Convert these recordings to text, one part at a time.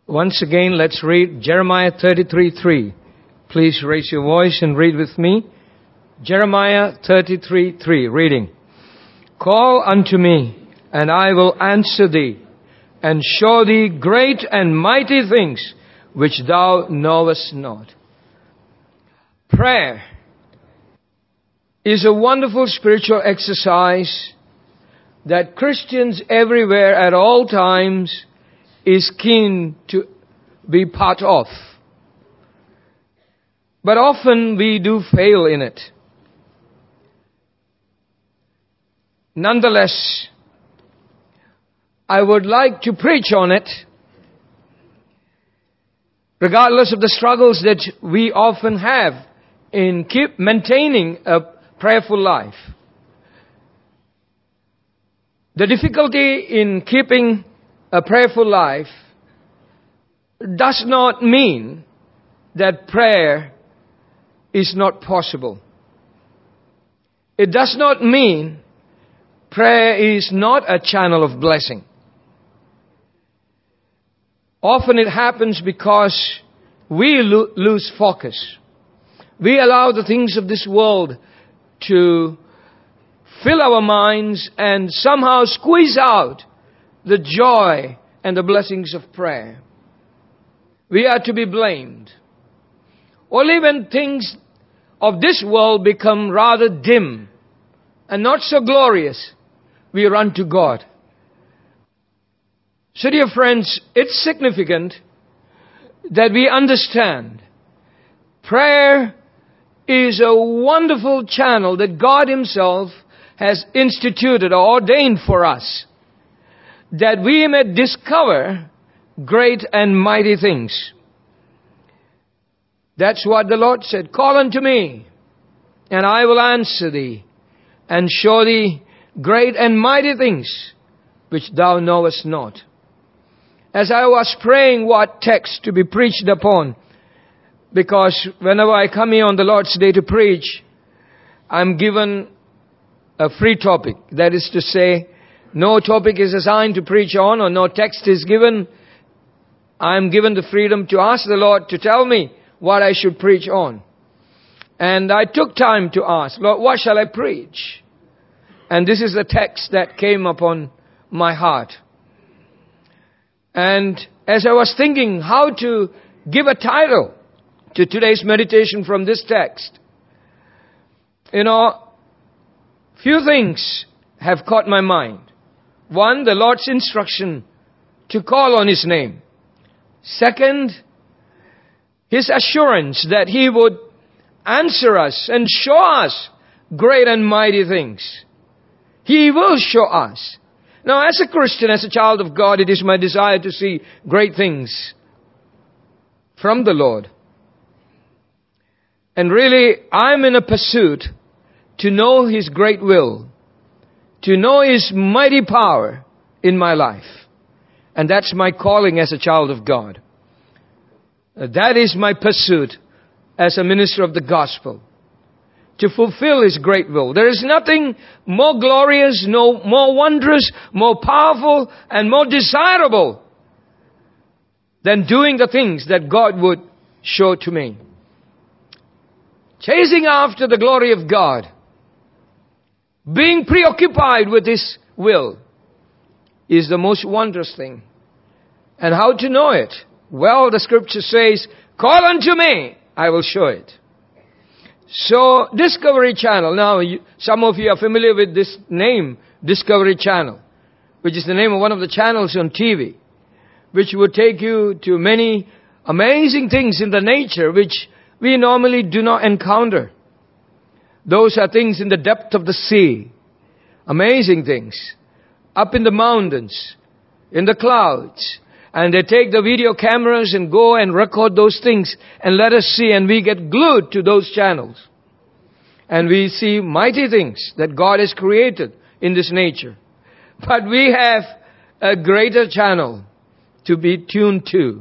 Once again, let's read Jeremiah 33:3. Please raise your voice and read with me. Jeremiah 33:3, reading. Call unto me, and I will answer thee, and show thee great and mighty things which thou knowest not. Prayer is a wonderful spiritual exercise that Christians everywhere at all times is keen to be part of. But often we do fail in it. Nonetheless, I would like to preach on it, regardless of the struggles that we often have in maintaining a prayerful life. The difficulty in keeping a prayerful life does not mean that prayer is not possible. It does not mean prayer is not a channel of blessing. Often it happens because we lose focus. We allow the things of this world to fill our minds and somehow squeeze out the joy and the blessings of prayer. We are to be blamed. Only when things of this world become rather dim and not so glorious, we run to God. So dear friends, it's significant that we understand prayer is a wonderful channel that God Himself has instituted or ordained for us, that we may discover great and mighty things. That's what the Lord said. Call unto me, and I will answer thee, and show thee great and mighty things which thou knowest not. As I was praying what text to be preached upon, because whenever I come here on the Lord's Day to preach, I'm given a free topic. That is to say, no topic is assigned to preach on, or no text is given. I'm given the freedom to ask the Lord to tell me what I should preach on. And I took time to ask, Lord, what shall I preach? And this is the text that came upon my heart. And as I was thinking how to give a title to today's meditation from this text, few things have caught my mind. One, the Lord's instruction to call on His name. Second, His assurance that He would answer us and show us great and mighty things. He will show us. Now, as a Christian, as a child of God, it is my desire to see great things from the Lord. And really, I'm in a pursuit to know His great will, to know His mighty power in my life. And that's my calling as a child of God. That is my pursuit as a minister of the gospel, to fulfill His great will. There is nothing more glorious, no more wondrous, more powerful, and more desirable than doing the things that God would show to me. Chasing after the glory of God, being preoccupied with His will, is the most wondrous thing. And how to know it? Well, the scripture says, call unto me, I will show it. So, Discovery Channel. Now, some of you are familiar with this name, Discovery Channel, which is the name of one of the channels on TV, which would take you to many amazing things in the nature which we normally do not encounter. Those are things in the depth of the sea. Amazing things. Up in the mountains, in the clouds. And they take the video cameras and go and record those things and let us see, and we get glued to those channels. And we see mighty things that God has created in this nature. But we have a greater channel to be tuned to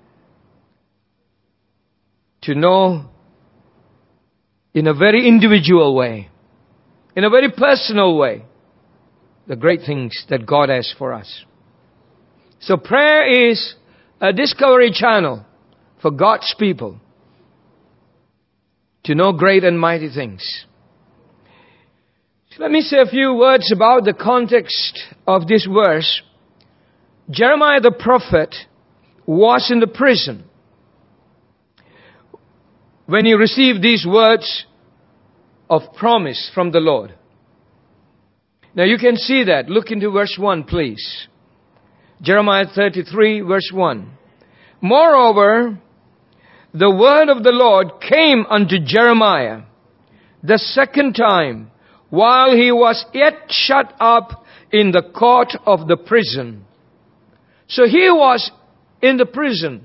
know in a very individual way, in a very personal way, the great things that God has for us. So prayer is a discovery channel for God's people to know great and mighty things. Let me say a few words about the context of this verse. Jeremiah the prophet was in the prison when he received these words of promise from the Lord. Now you can see that. Look into verse 1, please. Jeremiah 33, verse 1. Moreover, the word of the Lord came unto Jeremiah the second time, while he was yet shut up in the court of the prison. So he was in the prison.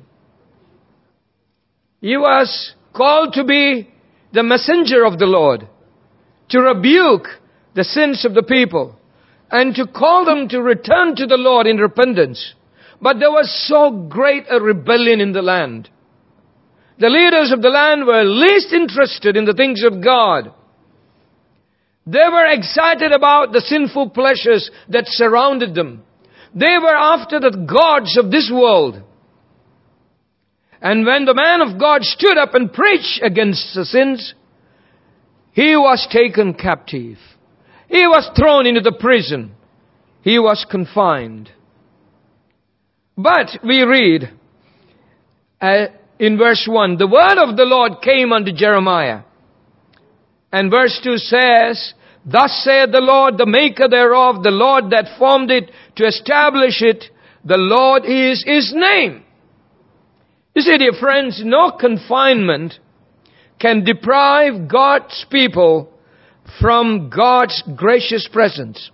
He was called to be the messenger of the Lord, to rebuke the sins of the people, and to call them to return to the Lord in repentance. But there was so great a rebellion in the land. The leaders of the land were least interested in the things of God. They were excited about the sinful pleasures that surrounded them. They were after the gods of this world. And when the man of God stood up and preached against the sins, he was taken captive. He was thrown into the prison. He was confined. But we read in verse 1, the word of the Lord came unto Jeremiah. And verse 2 says, Thus saith the Lord, the maker thereof, the Lord that formed it to establish it, the Lord is His name. You see, dear friends, no confinement can deprive God's people from God's gracious presence.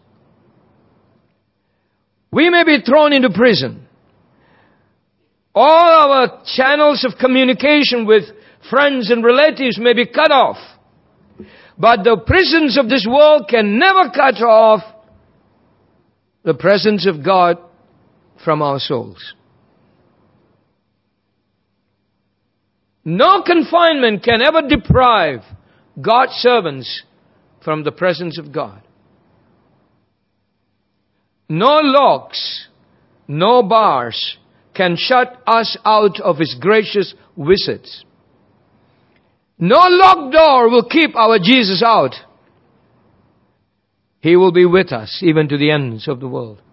We may be thrown into prison. All our channels of communication with friends and relatives may be cut off. But the prisons of this world can never cut off the presence of God from our souls. No confinement can ever deprive God's servants from the presence of God. No locks, no bars can shut us out of His gracious visits. No locked door will keep our Jesus out. He will be with us even to the ends of the world.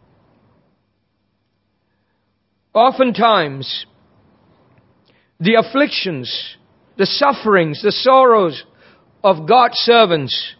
Oftentimes, the afflictions, the sufferings, the sorrows of God's servants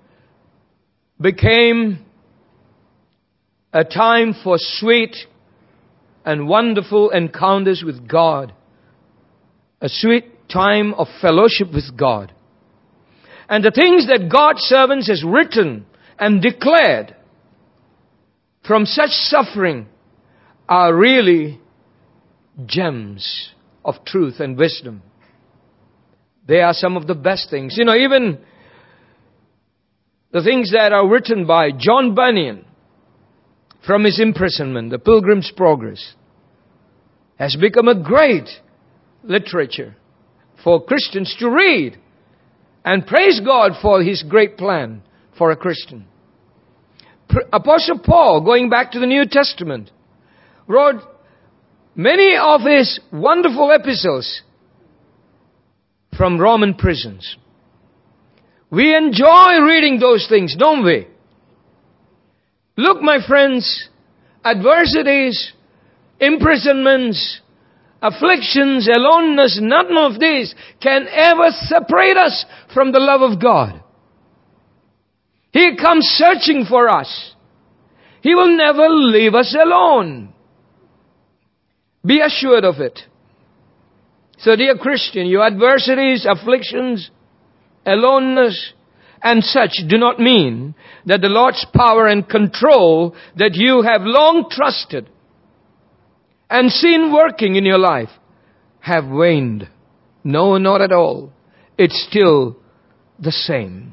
became a time for sweet and wonderful encounters with God. A sweet time of fellowship with God. And the things that God's servants has written and declared from such suffering are really gems of truth and wisdom. They are some of the best things. You know, even the things that are written by John Bunyan from his imprisonment, The Pilgrim's Progress, has become a great literature for Christians to read and praise God for His great plan for a Christian. Apostle Paul, going back to the New Testament, wrote many of his wonderful epistles from Roman prisons. We enjoy reading those things, don't we? Look, my friends, adversities, imprisonments, afflictions, aloneness, none of these can ever separate us from the love of God. He comes searching for us. He will never leave us alone. Be assured of it. So, dear Christian, your adversities, afflictions, aloneness, and such do not mean that the Lord's power and control that you have long trusted and seen working in your life have waned. No, not at all. It's still the same.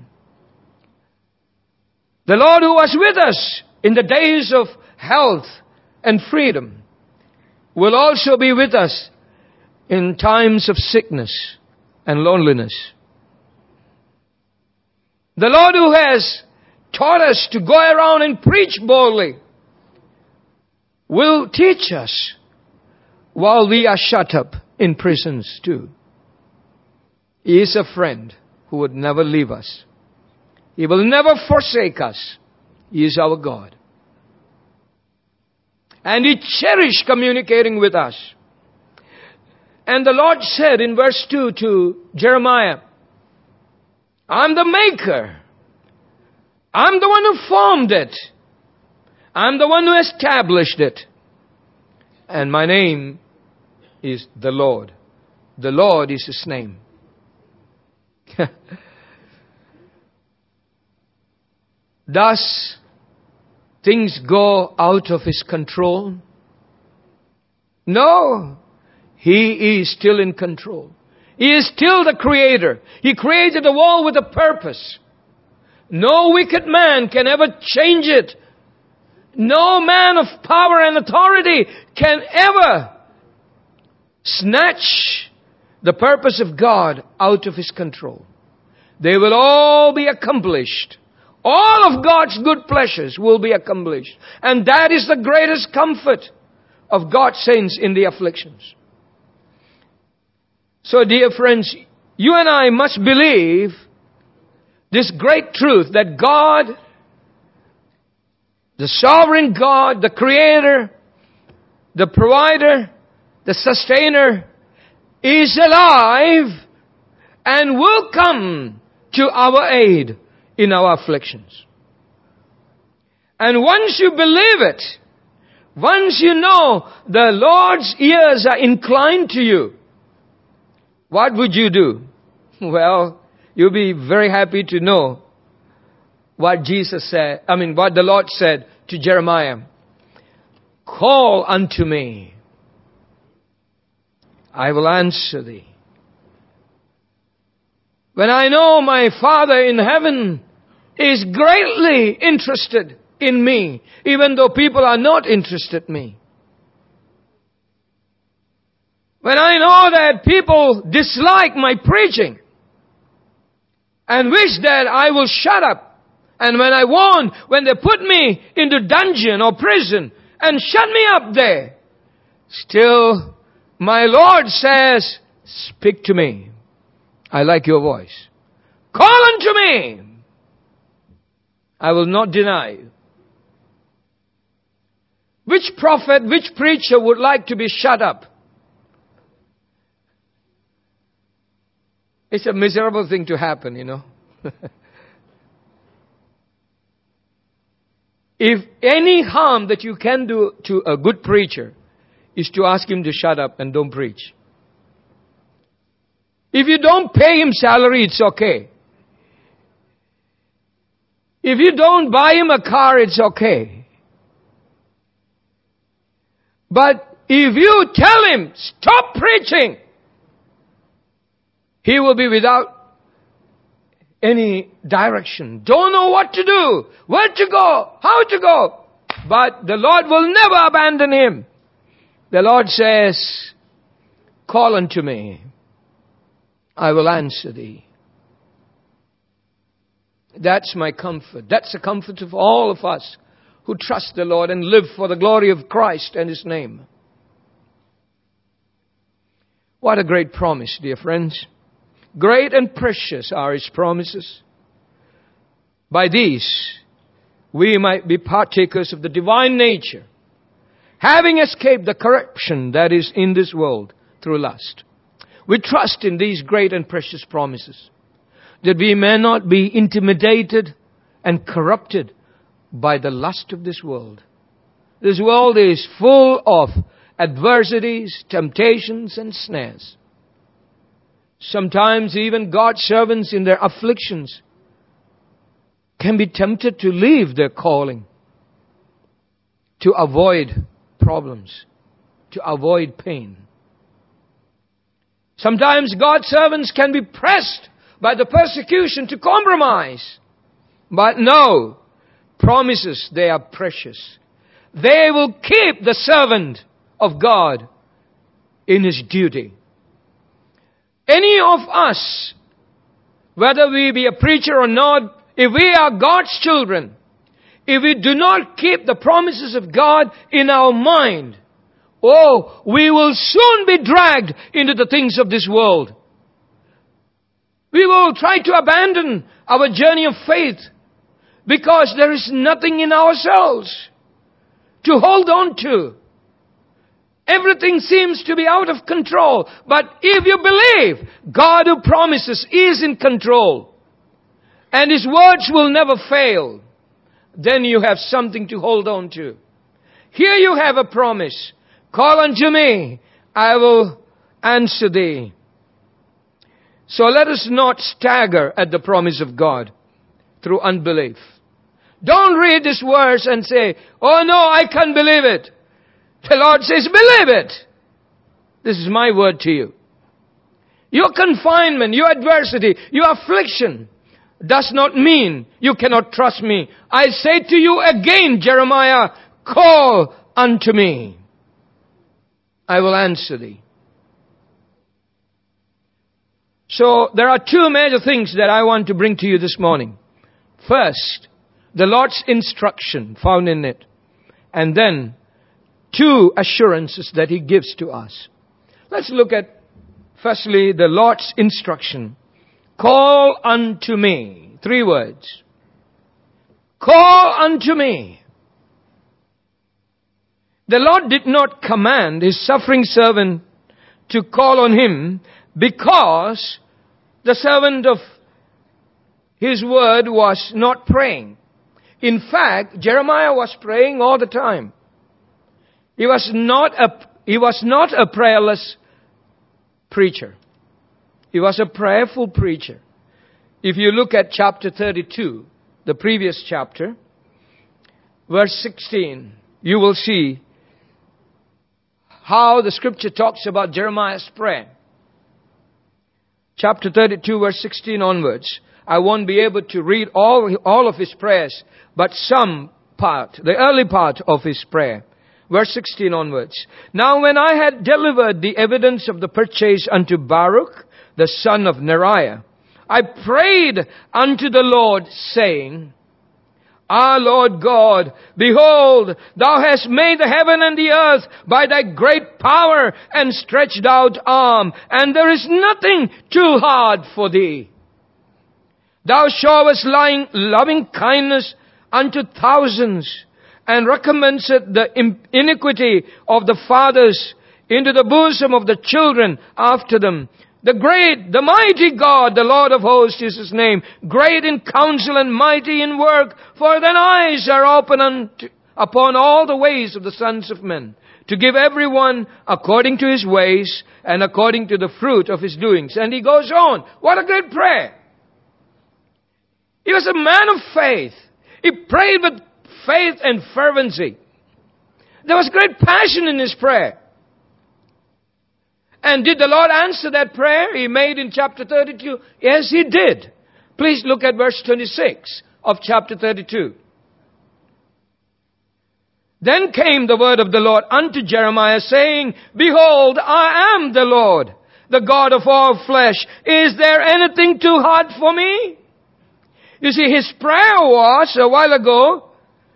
The Lord who was with us in the days of health and freedom will also be with us in times of sickness and loneliness. The Lord who has taught us to go around and preach boldly will teach us while we are shut up in prisons too. He is a friend who would never leave us. He will never forsake us. He is our God. And He cherished communicating with us. And the Lord said in verse 2 to Jeremiah, I'm the maker. I'm the one who formed it. I'm the one who established it. And my name is the Lord. The Lord is His name. Does things go out of His control? No. He is still in control. He is still the Creator. He created the world with a purpose. No wicked man can ever change it. No man of power and authority can ever snatch the purpose of God out of His control. They will all be accomplished. All of God's good pleasures will be accomplished. And that is the greatest comfort of God's saints in the afflictions. So dear friends, you and I must believe this great truth that God, the sovereign God, the Creator, the Provider, the Sustainer, is alive and will come to our aid in our afflictions. And once you believe it, once you know the Lord's ears are inclined to you, what would you do? Well, you'll be very happy to know what what the Lord said to Jeremiah. Call unto me. I will answer thee. When I know my Father in heaven is greatly interested in me, even though people are not interested in me. When I know that people dislike my preaching and wish that I will shut up, and when they put me into dungeon or prison and shut me up there, still my Lord says, speak to me. I like your voice. Call unto me. I will not deny you. Which prophet, which preacher would like to be shut up? It's a miserable thing to happen, you know. If any harm that you can do to a good preacher is to ask him to shut up and don't preach. If you don't pay him salary, it's okay. If you don't buy him a car, it's okay. But if you tell him, stop preaching, he will be without any direction. Don't know what to do, where to go, how to go. But the Lord will never abandon him. The Lord says, call unto me. I will answer thee. That's my comfort. That's the comfort of all of us who trust the Lord and live for the glory of Christ and His name. What a great promise, dear friends. Great and precious are His promises. By these, we might be partakers of the divine nature, having escaped the corruption that is in this world through lust. We trust in these great and precious promises, that we may not be intimidated and corrupted by the lust of this world. This world is full of adversities, temptations, and snares. Sometimes even God's servants in their afflictions can be tempted to leave their calling, to avoid problems, to avoid pain. Sometimes God's servants can be pressed by the persecution to compromise. But no, promises, they are precious. They will keep the servant of God in his duty. Any of us, whether we be a preacher or not, if we are God's children, if we do not keep the promises of God in our mind, Oh, we will soon be dragged into the things of this world. We will try to abandon our journey of faith because there is nothing in ourselves to hold on to. Everything seems to be out of control. But if you believe God who promises is in control and His words will never fail, then you have something to hold on to. Here you have a promise. Call unto me, I will answer thee. So let us not stagger at the promise of God through unbelief. Don't read this verse and say, oh no, I can't believe it. The Lord says, believe it. This is my word to you. Your confinement, your adversity, your affliction does not mean you cannot trust me. I say to you again, Jeremiah, call unto me. I will answer thee. So there are two major things that I want to bring to you this morning. First, the Lord's instruction found in it. And then, two assurances that He gives to us. Let's look at, firstly, the Lord's instruction. Call unto me. 3 words. Call unto me. The Lord did not command His suffering servant to call on Him because the servant of His word was not praying. In fact, Jeremiah was praying all the time. He was not a prayerless preacher. He was a prayerful preacher. If you look at chapter 32, the previous chapter, verse 16, you will see how the scripture talks about Jeremiah's prayer. Chapter 32, verse 16 onwards. I won't be able to read all of his prayers, but some part, the early part of his prayer. Verse 16 onwards. Now when I had delivered the evidence of the purchase unto Baruch, the son of Neriah, I prayed unto the Lord, saying, Ah, Lord God, behold, Thou hast made the heaven and the earth by Thy great power and stretched out arm, and there is nothing too hard for Thee. Thou showest loving kindness unto thousands, and recommenced the iniquity of the fathers into the bosom of the children after them. The great, the mighty God, the Lord of hosts is His name, great in counsel and mighty in work, for thine eyes are open upon all the ways of the sons of men, to give everyone according to his ways and according to the fruit of his doings. And he goes on. What a great prayer. He was a man of faith. He prayed with faith and fervency. There was great passion in his prayer. And did the Lord answer that prayer He made in chapter 32? Yes, He did. Please look at verse 26 of chapter 32. Then came the word of the Lord unto Jeremiah, saying, Behold, I am the Lord, the God of all flesh. Is there anything too hard for me? You see, his prayer was, a while ago,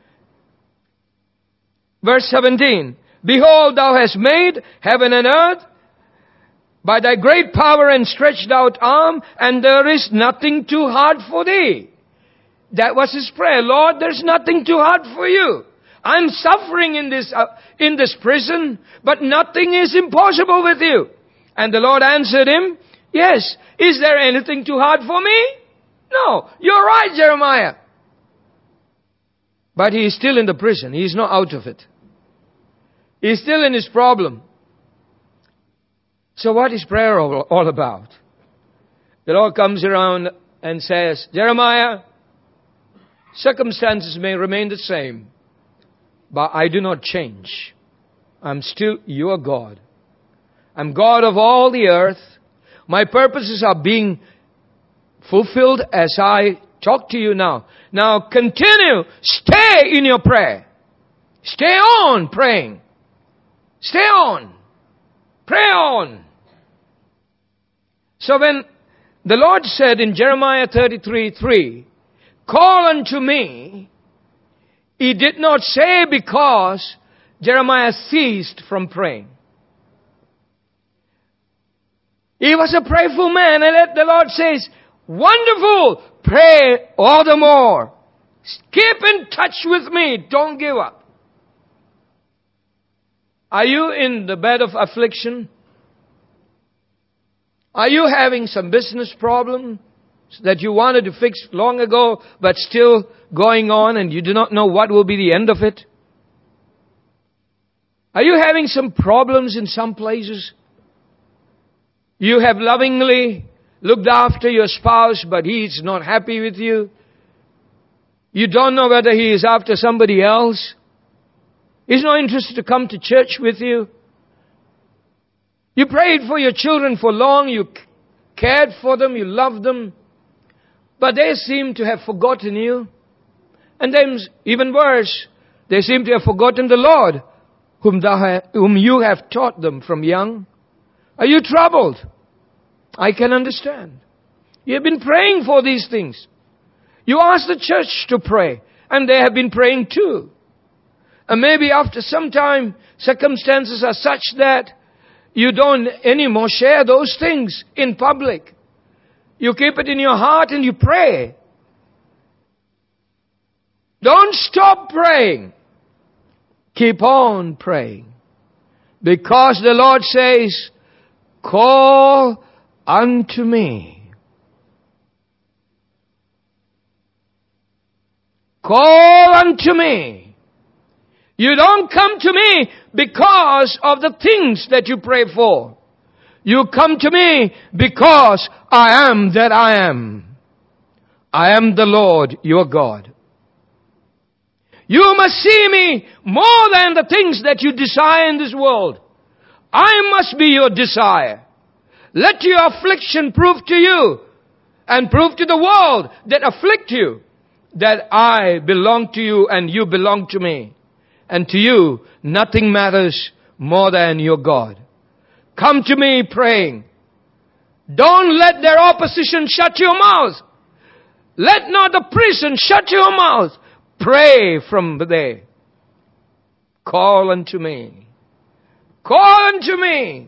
verse 17, Behold, Thou hast made heaven and earth by Thy great power and stretched out arm, and there is nothing too hard for Thee. That was his prayer. Lord, there's nothing too hard for You. I'm suffering in this prison, but nothing is impossible with You. And the Lord answered him, Yes. Is there anything too hard for me? No. You're right, Jeremiah. But he is still in the prison. He is not out of it. He is still in his problem. So what is prayer all about? The Lord comes around and says, Jeremiah, circumstances may remain the same, but I do not change. I'm still your God. I'm God of all the earth. My purposes are being fulfilled as I talk to you now. Now continue. Stay in your prayer. Stay on praying. Stay on. Pray on. So when the Lord said in Jeremiah 33:3, Call unto me, He did not say because Jeremiah ceased from praying. He was a prayerful man, and the Lord says, wonderful, pray all the more. Keep in touch with me, don't give up. Are you in the bed of affliction? Are you having some business problem that you wanted to fix long ago, but still going on and you do not know what will be the end of it? Are you having some problems in some places? You have lovingly looked after your spouse, but he is not happy with you. You don't know whether he is after somebody else. He's not interested to come to church with you. You prayed for your children for long. You cared for them. You loved them. But they seem to have forgotten you. And then, even worse, they seem to have forgotten the Lord, whom you have taught them from young. Are you troubled? I can understand. You have been praying for these things. You asked the church to pray, and they have been praying too. And maybe after some time, circumstances are such that you don't anymore share those things in public. You keep it in your heart and you pray. Don't stop praying. Keep on praying. Because the Lord says, call unto me. Call unto me. You don't come to me because of the things that you pray for. You come to me because I am that I am. I am the Lord your God. You must see me more than the things that you desire in this world. I must be your desire. Let your affliction prove to you and prove to the world that afflict you that I belong to you and you belong to me. And to you, nothing matters more than your God. Come to me praying. Don't let their opposition shut your mouth. Let not the prison shut your mouth. Pray from there. Call unto me. Call unto me.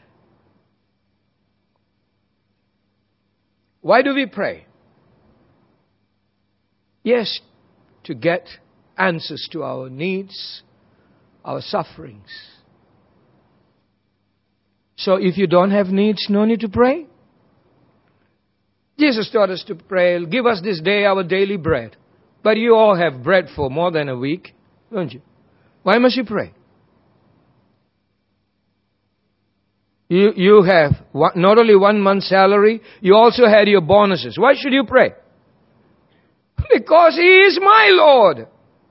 Why do we pray? Yes, to get answers to our needs, our sufferings. So if you don't have needs, no need to pray. Jesus taught us to pray, give us this day our daily bread. But you all have bread for more than a week, don't you? Why must you pray? You have not only 1 month's salary, you also had your bonuses. Why should you pray? Because He is my Lord.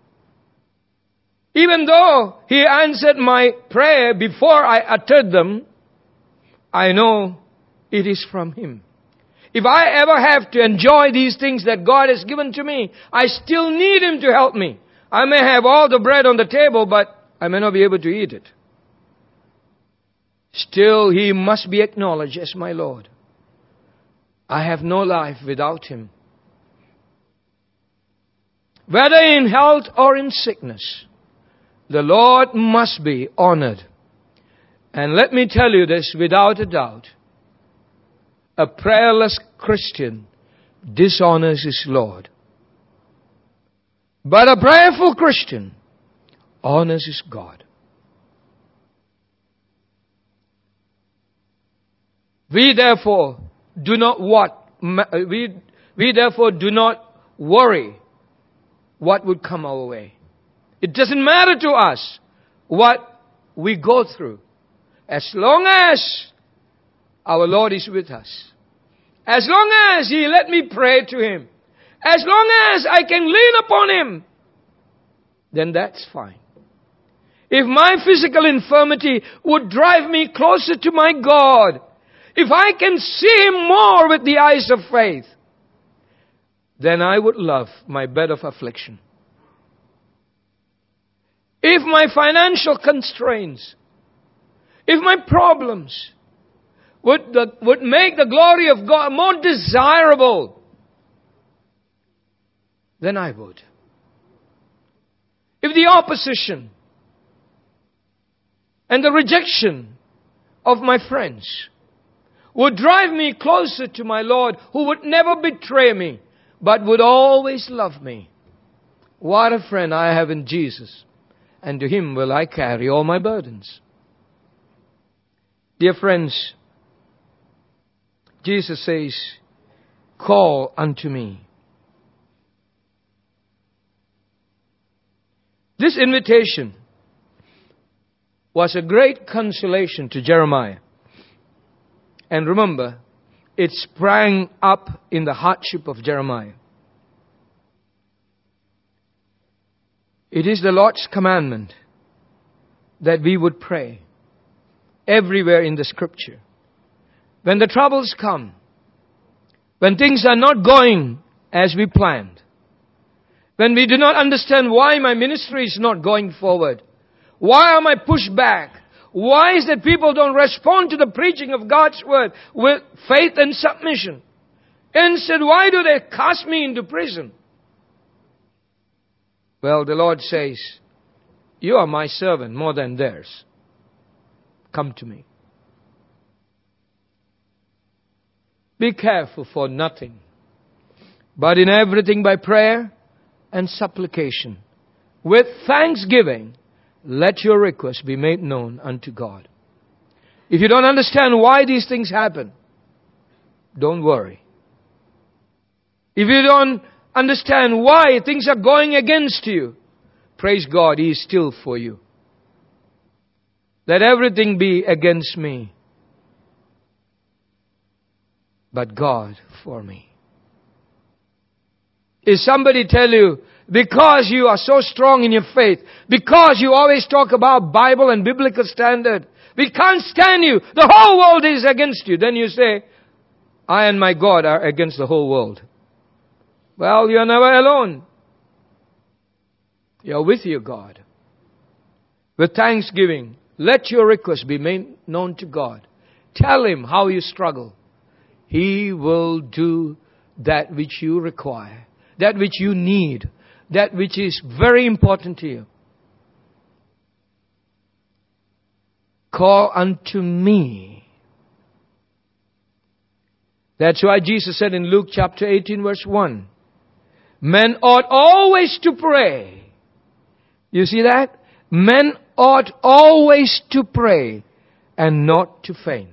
Even though He answered my prayer before I uttered them, I know it is from Him. If I ever have to enjoy these things that God has given to me, I still need Him to help me. I may have all the bread on the table, but I may not be able to eat it. Still, He must be acknowledged as my Lord. I have no life without Him. Whether in health or in sickness, the Lord must be honored. And let me tell you this without a doubt. A prayerless Christian dishonors his Lord. But a prayerful Christian honors his God. We therefore do not worry what would come our way. It doesn't matter to us what we go through, as long as our Lord is with us. As long as He let me pray to Him. As long as I can lean upon Him. Then that's fine. If my physical infirmity would drive me closer to my God, if I can see Him more with the eyes of faith, then I would love my bed of affliction. If my financial constraints, if my problems would make the glory of God more desirable, then I would. If the opposition and the rejection of my friends would drive me closer to my Lord, who would never betray me, but would always love me. What a friend I have in Jesus, and to Him will I carry all my burdens. Dear friends, Jesus says, call unto me. This invitation was a great consolation to Jeremiah. And remember, it sprang up in the hardship of Jeremiah. It is the Lord's commandment that we would pray everywhere in the Scripture. When the troubles come, when things are not going as we planned, when we do not understand why my ministry is not going forward, why am I pushed back? Why is it people don't respond to the preaching of God's Word with faith and submission? Instead, why do they cast me into prison? Well, the Lord says, you are my servant more than theirs. Come to me. Be careful for nothing, but in everything by prayer and supplication, with thanksgiving, let your requests be made known unto God. If you don't understand why these things happen, don't worry. If you don't understand why things are going against you, praise God, He is still for you. Let everything be against me, but God for me. If somebody tell you, because you are so strong in your faith, because you always talk about Bible and biblical standard, we can't stand you, the whole world is against you, then you say, I and my God are against the whole world. Well, you're never alone. You're with your God. With thanksgiving, let your request be made known to God. Tell Him how you struggle. He will do that which you require, that which you need, that which is very important to you. Call unto me. That's why Jesus said in Luke chapter 18 verse 1, men ought always to pray. You see that? Men ought always to pray and not to faint.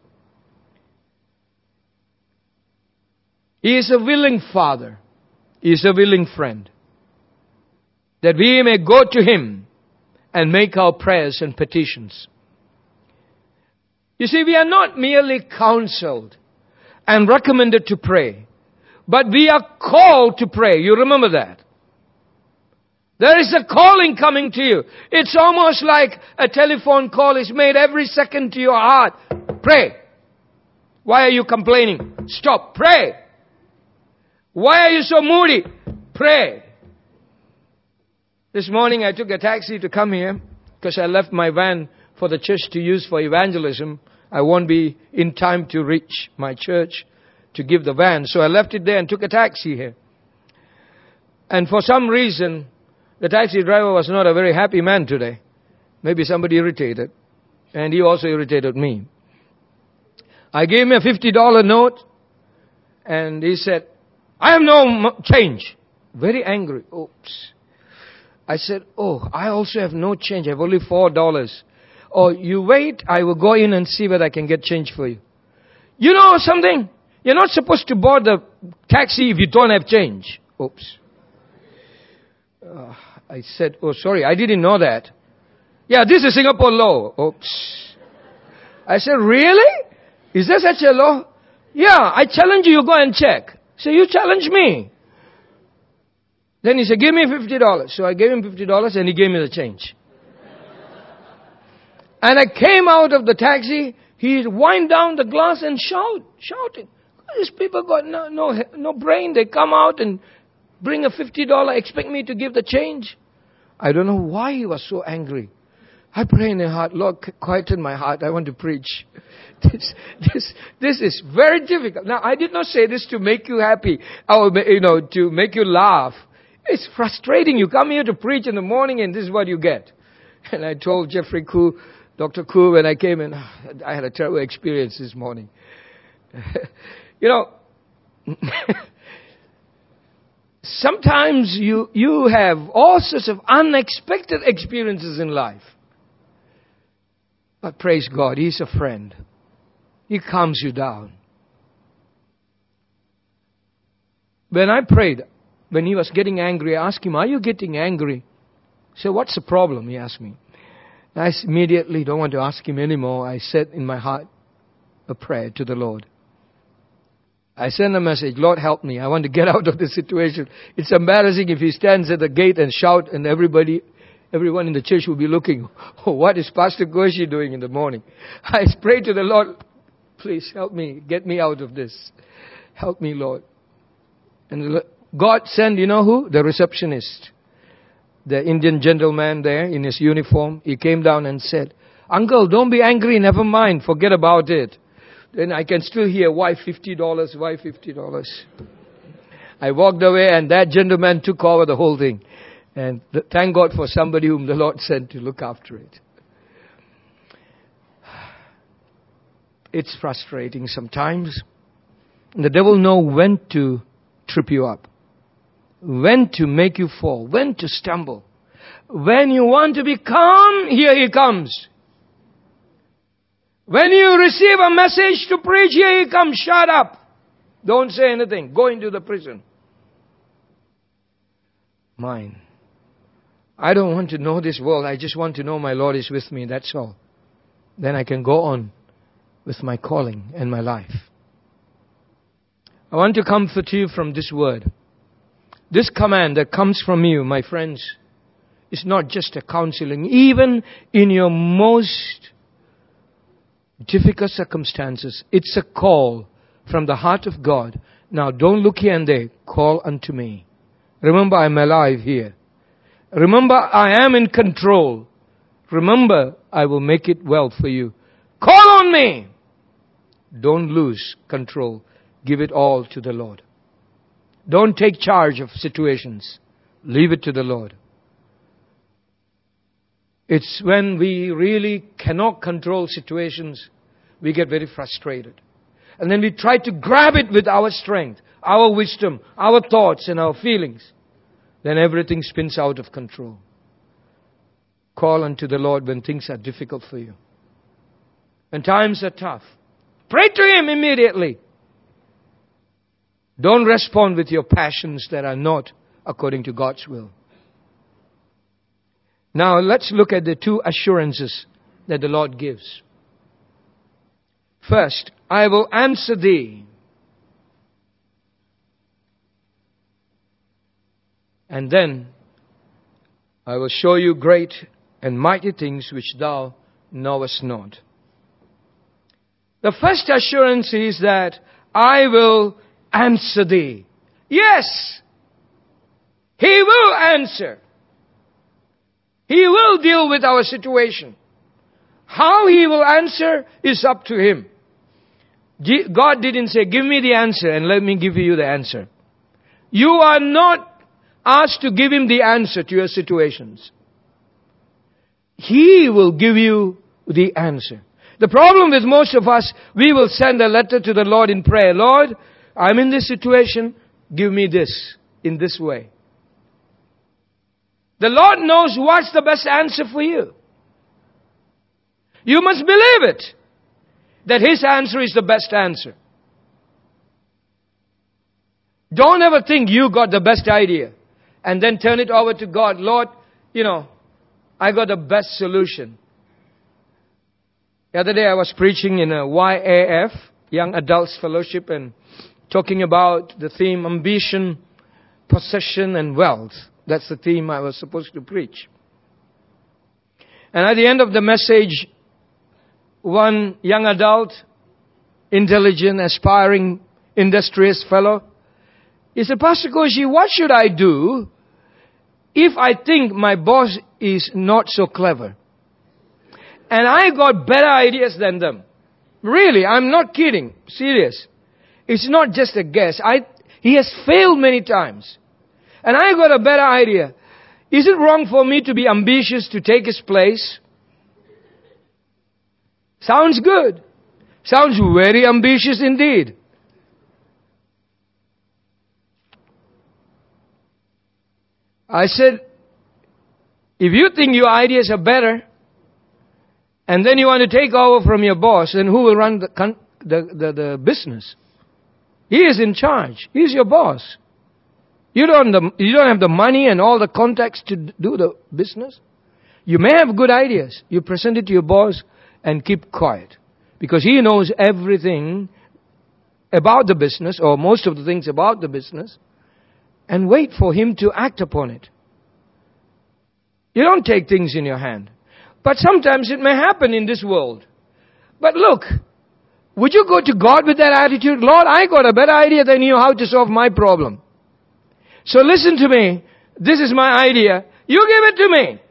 He is a willing Father. He is a willing friend. That we may go to Him and make our prayers and petitions. You see, we are not merely counseled and recommended to pray, but we are called to pray. You remember that? There is a calling coming to you. It's almost like a telephone call is made every second to your heart. Pray. Why are you complaining? Stop. Pray. Why are you so moody? Pray. This morning I took a taxi to come here because I left my van for the church to use for evangelism. I won't be in time to reach my church to give the van. So I left it there and took a taxi here. And for some reason, the taxi driver was not a very happy man today. Maybe somebody irritated. And he also irritated me. I gave him a $50 note. And he said, I have no change. Very angry. Oops. I said, I also have no change. I have only $4. Oh, you wait. I will go in and see whether I can get change for you. You know something? You're not supposed to board the taxi if you don't have change. Oops. I said, sorry, I didn't know that. Yeah, this is Singapore law. Oops. I said, really? Is there such a law? Yeah, I challenge you, go and check. So you challenge me. Then he said, give me $50. So I gave him $50 and he gave me the change. And I came out of the taxi. He wind down the glass and shouting. These people got no brain. They come out and bring a $50, expect me to give the change. I don't know why he was so angry. I pray in my heart, Lord, quieten my heart. I want to preach. This is very difficult. Now, I did not say this to make you happy or, to make you laugh. It's frustrating. You come here to preach in the morning and this is what you get. And I told Jeffrey Koo, Dr. Koo, when I came in, I had a terrible experience this morning. You know, sometimes you have all sorts of unexpected experiences in life. But praise God, He's a friend. He calms you down. When I prayed, when he was getting angry, I asked him, are you getting angry? He said, what's the problem? He asked me. I immediately don't want to ask him anymore. I said in my heart a prayer to the Lord. I sent a message, Lord, help me. I want to get out of this situation. It's embarrassing if he stands at the gate and shout and everyone in the church will be looking, oh, what is Pastor Goshi doing in the morning? I prayed to the Lord, please help me, get me out of this. Help me, Lord. And God sent, you know who? The receptionist. The Indian gentleman there in his uniform. He came down and said, Uncle, don't be angry, never mind, forget about it. Then I can still hear, why $50? Why $50? I walked away and that gentleman took over the whole thing. And thank God for somebody whom the Lord sent to look after it. It's frustrating sometimes. The devil knows when to trip you up, when to make you fall, when to stumble. When you want to be calm, here he comes. When you receive a message to preach, here he comes. Shut up. Don't say anything. Go into the prison. Mine. I don't want to know this world. I just want to know my Lord is with me. That's all. Then I can go on with my calling and my life. I want to comfort you from this word. This command that comes from you, my friends, is not just a counseling. Even in your most difficult circumstances, it's a call from the heart of God. Now, don't look here and there. Call unto me. Remember, I'm alive here. Remember, I am in control. Remember, I will make it well for you. Call on me. Don't lose control. Give it all to the Lord. Don't take charge of situations. Leave it to the Lord. It's when we really cannot control situations, we get very frustrated. And then we try to grab it with our strength, our wisdom, our thoughts and our feelings. Then everything spins out of control. Call unto the Lord when things are difficult for you. When times are tough. Pray to Him immediately. Don't respond with your passions that are not according to God's will. Now let's look at the two assurances that the Lord gives. First, I will answer thee. And then, I will show you great and mighty things which thou knowest not. The first assurance is that I will answer thee. Yes! He will answer. He will deal with our situation. How He will answer is up to Him. God didn't say, give me the answer and let me give you the answer. You are not asked to give Him the answer to your situations. He will give you the answer. The problem with most of us, we will send a letter to the Lord in prayer. Lord, I'm in this situation. Give me this in this way. The Lord knows what's the best answer for you. You must believe it, that His answer is the best answer. Don't ever think you got the best idea and then turn it over to God. Lord, I got the best solution. The other day I was preaching in a YAF, Young Adults Fellowship, and talking about the theme ambition, possession and wealth. That's the theme I was supposed to preach. And at the end of the message, one young adult, intelligent, aspiring, industrious fellow, he said, Pastor Goshi, what should I do if I think my boss is not so clever? And I got better ideas than them. Really, I'm not kidding. Serious. It's not just a guess. He has failed many times. And I got a better idea. Is it wrong for me to be ambitious to take his place? Sounds good. Sounds very ambitious indeed. I said, if you think your ideas are better, and then you want to take over from your boss, then who will run the business? He is in charge. He is your boss. You don't have the money and all the contacts to do the business. You may have good ideas. You present it to your boss and keep quiet. Because he knows everything about the business, or most of the things about the business, and wait for him to act upon it. You don't take things in your hand. But sometimes it may happen in this world. But look, would you go to God with that attitude? Lord, I got a better idea than you how to solve my problem. So listen to me. This is my idea. You give it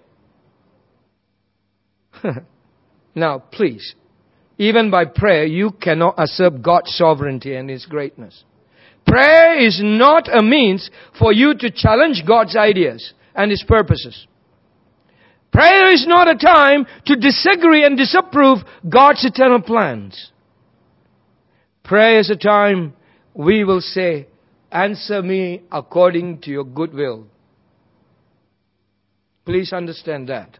to me. Now, please, even by prayer, you cannot usurp God's sovereignty and His greatness. Prayer is not a means for you to challenge God's ideas and His purposes. Prayer is not a time to disagree and disapprove God's eternal plans. Prayer is a time we will say, answer me according to your good will. Please understand that.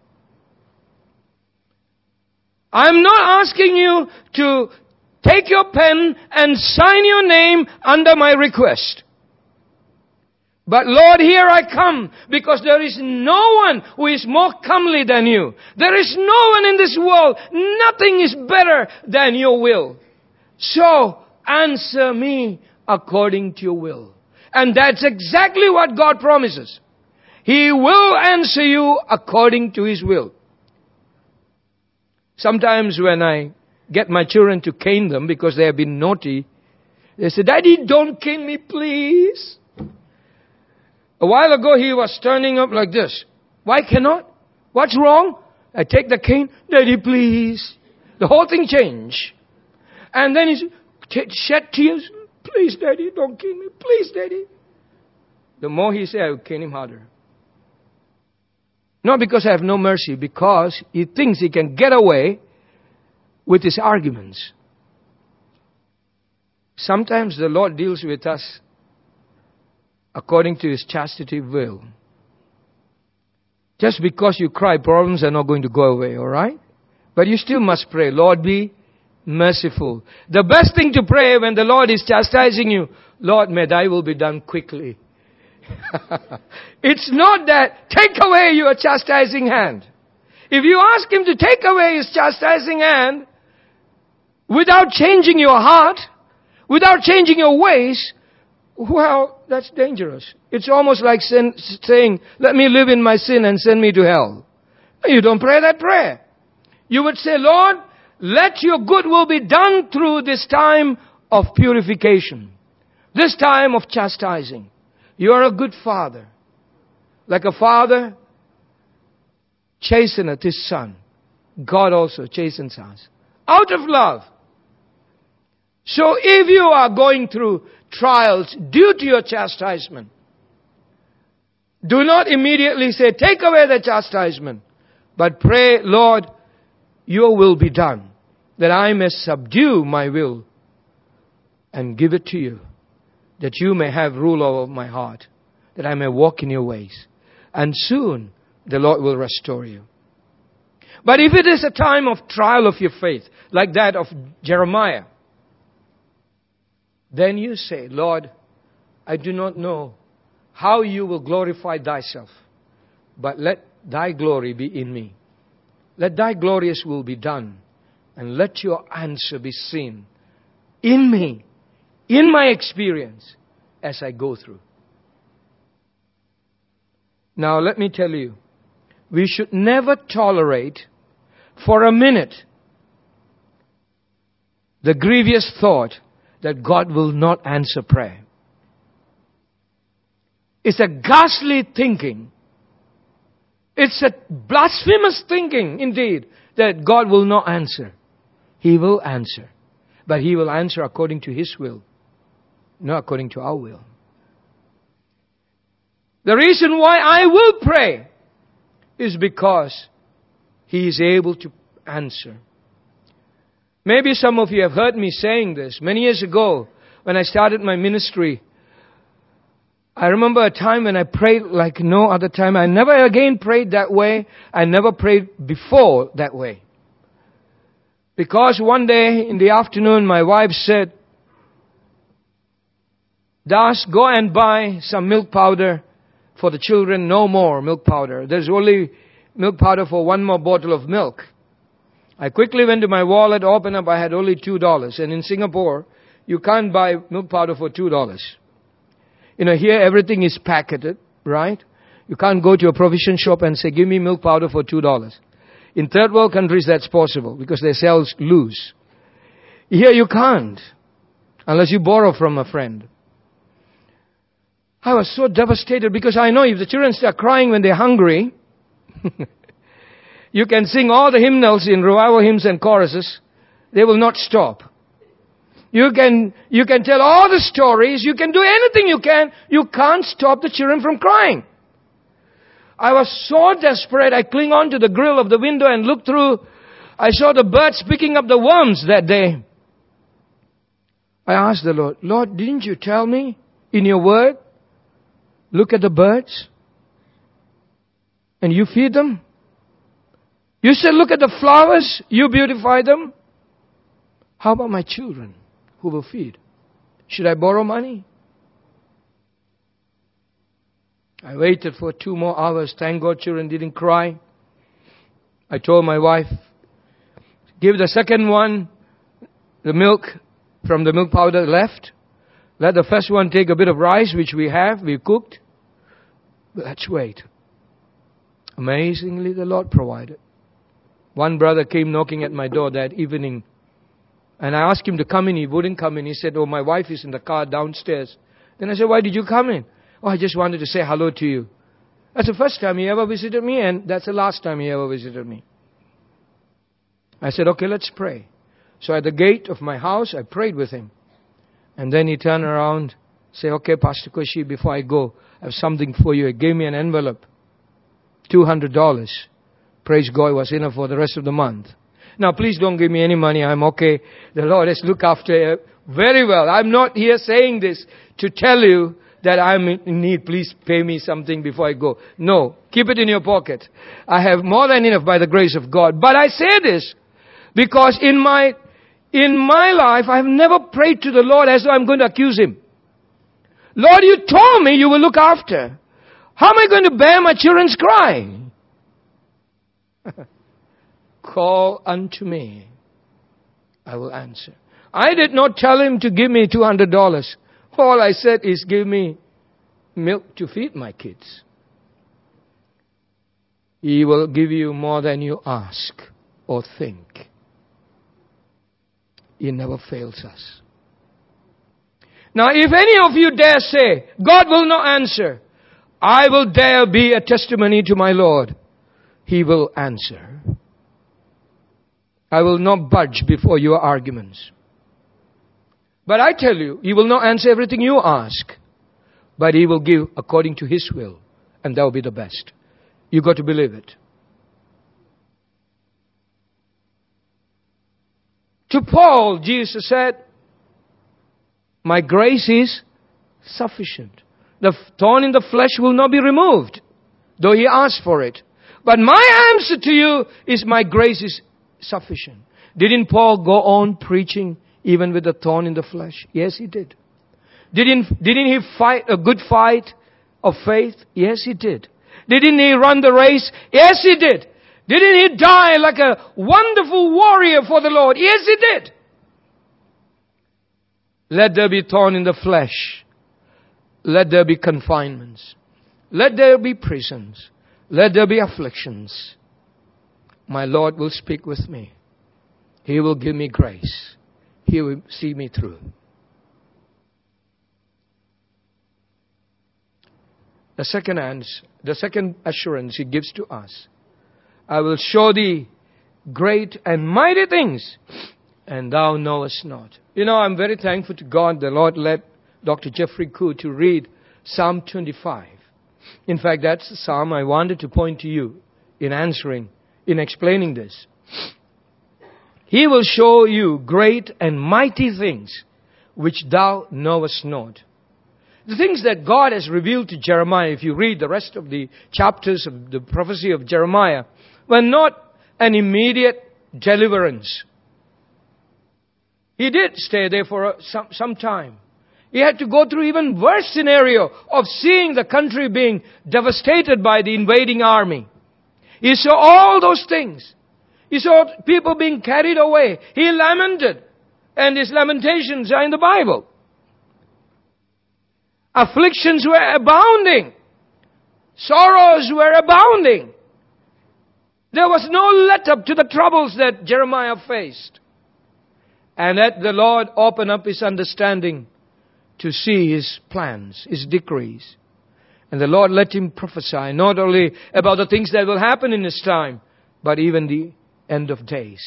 I'm not asking you to take your pen and sign your name under my request. But Lord, here I come, because there is no one who is more comely than you. There is no one in this world. Nothing is better than your will. So, answer me according to your will. And that's exactly what God promises. He will answer you according to His will. Sometimes when I get my children to cane them because they have been naughty, they say, Daddy, don't cane me, please. A while ago, he was turning up like this. Why cannot? What's wrong? I take the cane. Daddy, please. The whole thing changed. And then he shed tears. Please, Daddy, don't cane me. Please, Daddy. The more he said, I will cane him harder. Not because I have no mercy, because he thinks he can get away with his arguments. Sometimes the Lord deals with us according to His chastity will. Just because you cry, problems are not going to go away, alright? But you still must pray, Lord, be merciful. The best thing to pray when the Lord is chastising you, Lord, may thy will be done quickly. It's not that, take away your chastising hand. If you ask Him to take away His chastising hand, without changing your heart, without changing your ways, well, that's dangerous. It's almost like saying, let me live in my sin and send me to hell. You don't pray that prayer. You would say, Lord, let your good will be done through this time of purification. This time of chastising. You are a good father. Like a father chasteneth his son. God also chastens us. Out of love. So if you are going through trials due to your chastisement, do not immediately say, take away the chastisement. But pray, Lord, your will be done, that I may subdue my will and give it to you, that you may have rule over my heart, that I may walk in your ways. And soon the Lord will restore you. But if it is a time of trial of your faith, like that of Jeremiah, then you say, Lord, I do not know how you will glorify thyself, but let thy glory be in me. Let thy glorious will be done, and let your answer be seen in me, in my experience, as I go through. Now let me tell you, we should never tolerate for a minute the grievous thought that God will not answer prayer. It's a ghastly thinking. It's a blasphemous thinking, indeed, that God will not answer. He will answer. But He will answer according to His will, not according to our will. The reason why I will pray is because He is able to answer. Maybe some of you have heard me saying this. Many years ago, when I started my ministry, I remember a time when I prayed like no other time. I never again prayed that way. I never prayed before that way. Because one day in the afternoon, my wife said, Das, go and buy some milk powder for the children. No more milk powder. There's only milk powder for one more bottle of milk. I quickly went to my wallet, opened up, I had only $2. And in Singapore, you can't buy milk powder for $2. Here everything is packaged, right? You can't go to a provision shop and say, give me milk powder for $2. In third world countries, that's possible because they sell loose. Here you can't, unless you borrow from a friend. I was so devastated because I know if the children start crying when they're hungry, you can sing all the hymnals in revival hymns and choruses. They will not stop. You can tell all the stories. You can do anything you can. You can't stop the children from crying. I was so desperate. I cling on to the grill of the window and looked through. I saw the birds picking up the worms that day. I asked the Lord, Lord, didn't you tell me in your word? Look at the birds. And you feed them. You said, look at the flowers. You beautify them. How about my children who will feed? Should I borrow money? I waited for 2 more hours. Thank God children didn't cry. I told my wife, give the second one the milk from the milk powder left. Let the first one take a bit of rice, which we cooked. But let's wait. Amazingly, the Lord provided. One brother came knocking at my door that evening. And I asked him to come in. He wouldn't come in. He said, oh, my wife is in the car downstairs. Then I said, why did you come in? Oh, I just wanted to say hello to you. That's the first time he ever visited me, and that's the last time he ever visited me. I said, okay, let's pray. So at the gate of my house, I prayed with him. And then he turned around, said, okay, Pastor Koshi, before I go, I have something for you. He gave me an envelope, $200. Praise God, it was enough for the rest of the month. Now, please don't give me any money. I'm okay. The Lord has looked after it very well. I'm not here saying this to tell you that I'm in need. Please pay me something before I go. No, keep it in your pocket. I have more than enough by the grace of God. But I say this because in my life, I have never prayed to the Lord as though I'm going to accuse Him. Lord, you told me you will look after. How am I going to bear my children's cry? Call unto me. I will answer. I did not tell him to give me $200. All I said is give me milk to feed my kids. He will give you more than you ask or think. He never fails us. Now, if any of you dare say, God will not answer, I will dare be a testimony to my Lord. He will answer. I will not budge before your arguments. But I tell you, He will not answer everything you ask. But He will give according to His will. And that will be the best. You got to believe it. To Paul, Jesus said, my grace is sufficient. The thorn in the flesh will not be removed, though he asked for it. But my answer to you is my grace is sufficient. Didn't Paul go on preaching even with the thorn in the flesh? Yes, he did. Didn't he fight a good fight of faith? Yes, he did. Didn't he run the race? Yes, he did. Didn't he die like a wonderful warrior for the Lord? Yes, he did. Let there be thorn in the flesh. Let there be confinements. Let there be prisons. Let there be afflictions. My Lord will speak with me. He will give me grace. He will see me through. The second assurance He gives to us. I will show thee great and mighty things, and thou knowest not. You know, I'm very thankful to God. The Lord led Dr. Jeffrey Koo to read Psalm 25. In fact, that's the psalm I wanted to point to you in explaining this. He will show you great and mighty things which thou knowest not. The things that God has revealed to Jeremiah, if you read the rest of the chapters of the prophecy of Jeremiah, were not an immediate deliverance. He did stay there for some time. He had to go through even worse scenario of seeing the country being devastated by the invading army. He saw all those things. He saw people being carried away. He lamented. And his lamentations are in the Bible. Afflictions were abounding. Sorrows were abounding. There was no let up to the troubles that Jeremiah faced. And let the Lord open up his understanding to see his plans, his decrees. And the Lord let him prophesy not only about the things that will happen in his time, but even the end of days.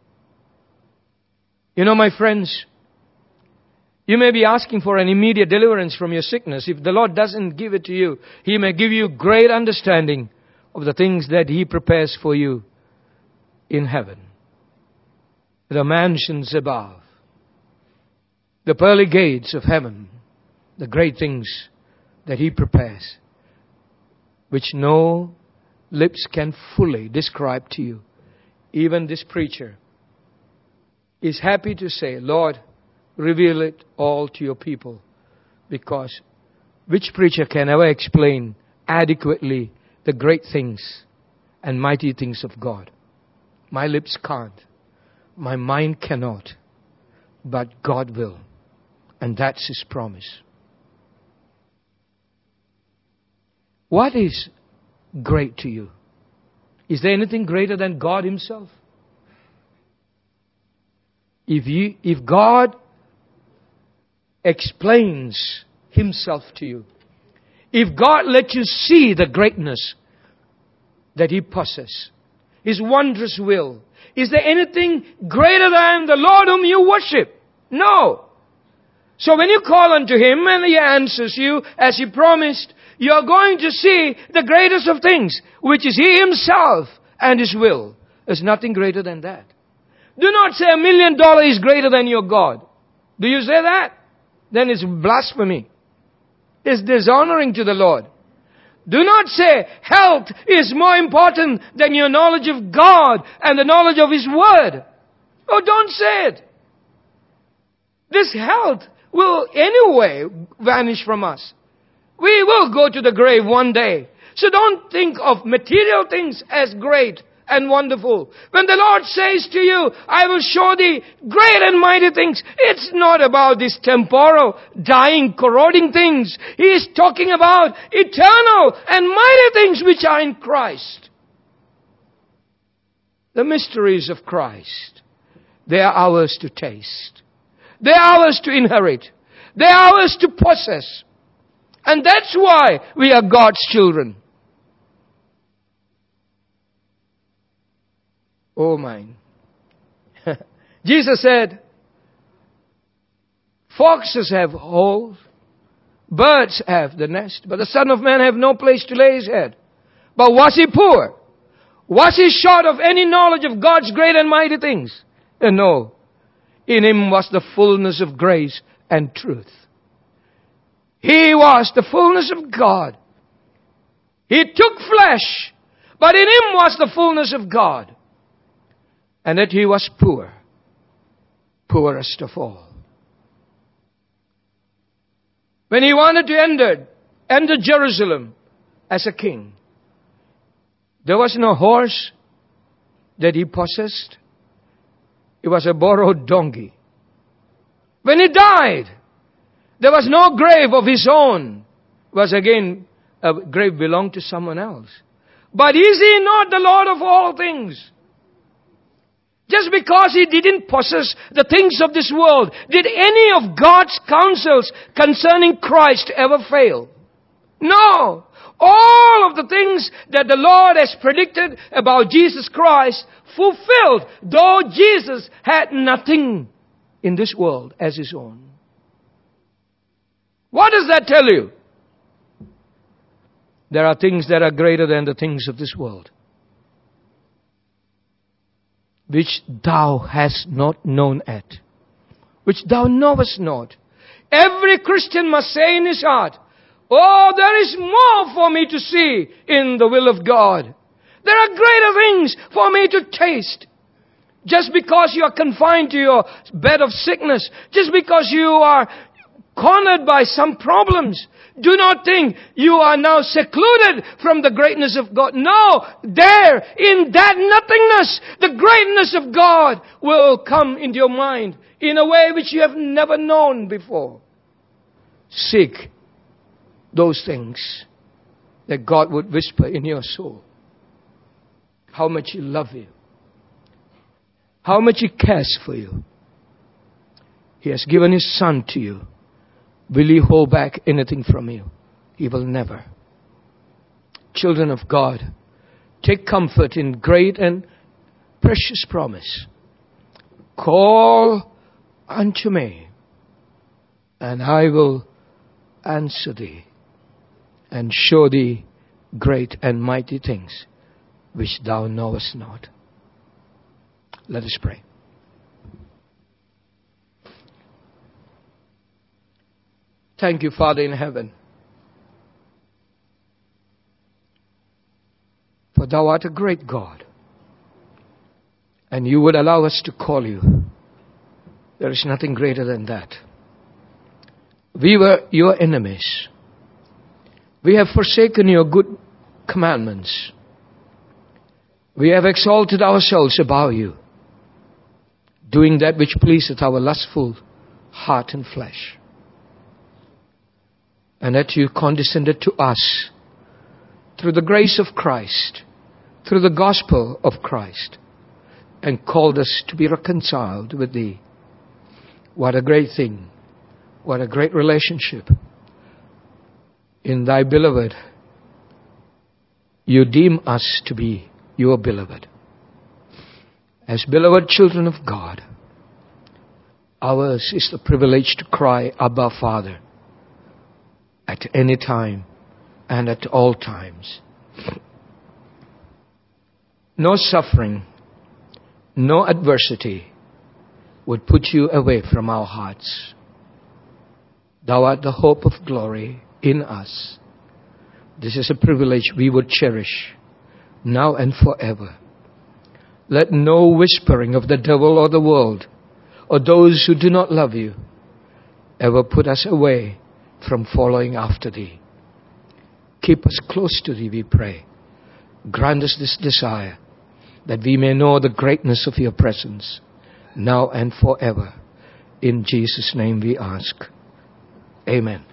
You know, my friends, you may be asking for an immediate deliverance from your sickness. If the Lord doesn't give it to you, He may give you great understanding of the things that He prepares for you in heaven. The mansions above, the pearly gates of heaven, the great things that He prepares, which no lips can fully describe to you. Even this preacher is happy to say, Lord, reveal it all to your people. Because which preacher can ever explain adequately the great things and mighty things of God? My lips can't. My mind cannot. But God will. And that's His promise. What is great to you? Is there anything greater than God Himself? If God explains Himself to you, if God lets you see the greatness that He possesses, His wondrous will, is there anything greater than the Lord whom you worship? No. So when you call unto Him and He answers you as He promised, you are going to see the greatest of things, which is He Himself and His will. There's nothing greater than that. Do not say $1 million is greater than your God. Do you say that? Then it's blasphemy. It's dishonoring to the Lord. Do not say health is more important than your knowledge of God and the knowledge of His Word. Oh, don't say it. This health will anyway vanish from us. We will go to the grave one day. So don't think of material things as great and wonderful. When the Lord says to you, I will show thee great and mighty things, it's not about these temporal, dying, corroding things. He is talking about eternal and mighty things which are in Christ. The mysteries of Christ, they are ours to taste. They are ours to inherit. They are ours to possess. And that's why we are God's children. Oh mine. Jesus said, foxes have holes, birds have the nest, but the Son of Man have no place to lay His head. But was He poor? Was He short of any knowledge of God's great and mighty things? No. In Him was the fullness of grace and truth. He was the fullness of God. He took flesh, but in Him was the fullness of God. And that He was poor, poorest of all. When He wanted to enter Jerusalem as a king, there was no horse that He possessed. It was a borrowed donkey. When He died, there was no grave of His own. It was again, a grave belonged to someone else. But is He not the Lord of all things? Just because He didn't possess the things of this world, did any of God's counsels concerning Christ ever fail? No. All of the things that the Lord has predicted about Jesus Christ fulfilled, though Jesus had nothing in this world as His own. What does that tell you? There are things that are greater than the things of this world. which thou hast not known at. Which thou knowest not. Every Christian must say in his heart, oh, there is more for me to see in the will of God. There are greater things for me to taste. Just because you are confined to your bed of sickness, just because you are cornered by some problems, do not think you are now secluded from the greatness of God. No, there, in that nothingness, the greatness of God will come into your mind in a way which you have never known before. Seek those things that God would whisper in your soul. How much He loves you. How much He cares for you. He has given His Son to you. Will He hold back anything from you? He will never. Children of God, take comfort in great and precious promise. Call unto me, and I will answer thee, and show thee great and mighty things which thou knowest not. Let us pray. Thank you, Father in heaven, for thou art a great God, and you would allow us to call you. There is nothing greater than that. We were your enemies. We have forsaken your good commandments. We have exalted ourselves above you, doing that which pleaseth our lustful heart and flesh. And that you condescended to us through the grace of Christ, through the gospel of Christ, and called us to be reconciled with thee. What a great thing. What a great relationship. In thy beloved, you deem us to be your beloved. As beloved children of God, ours is the privilege to cry, Abba, Father, at any time and at all times. No suffering, no adversity would put you away from our hearts. Thou art the hope of glory in us. This is a privilege we would cherish now and forever. Let no whispering of the devil or the world or those who do not love you ever put us away from following after thee. Keep us close to thee, we pray. Grant us this desire, that we may know the greatness of your presence, now and forever. In Jesus' name we ask. Amen.